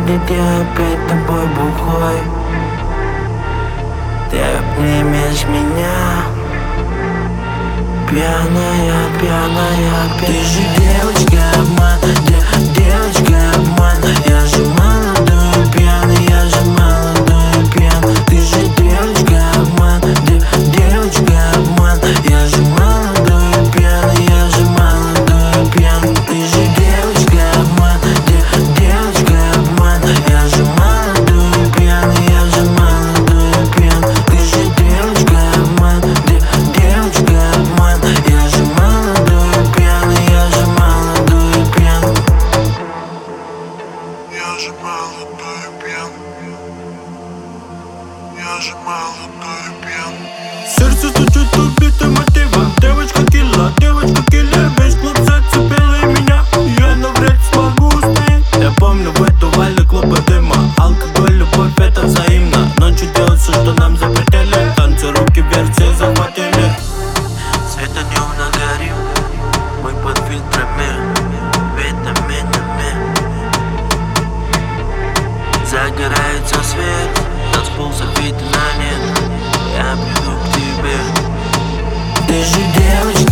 будет я опять тобой бухой. Ты обнимешь меня, пьяная, пьяная, пьяная. Ты же девочка обман, девочка обман. Я же молодой пьяный, я же молодой пьян. Ты же девочка обман, девочка обман. Я же молодой пьяный, я же молодой пьян. Ты же девочка обман, девочка обман. Я же молодой пьяный, я же молодой пьян. Ты же девочка обман, девочка обман. Я же молодой пьяный, я же молодой пьян. Я же молодой пьян. Я же молодой пьян. Сердце стучит убитым мотивом. Девочка килла, весь клуб зацепил и меня. Я навряд смогу устоять. Я помню, выдували клубы дыма. Алкоголь, любовь, это взаимно. Ночью делать все, что нам запретили. Танцы, руки вверх, все захватили. Света днем нагорим, мы под фильтрами, витаминами. Загорается свет, танцпол забит на нет. Я приду к тебе. Ты же девочка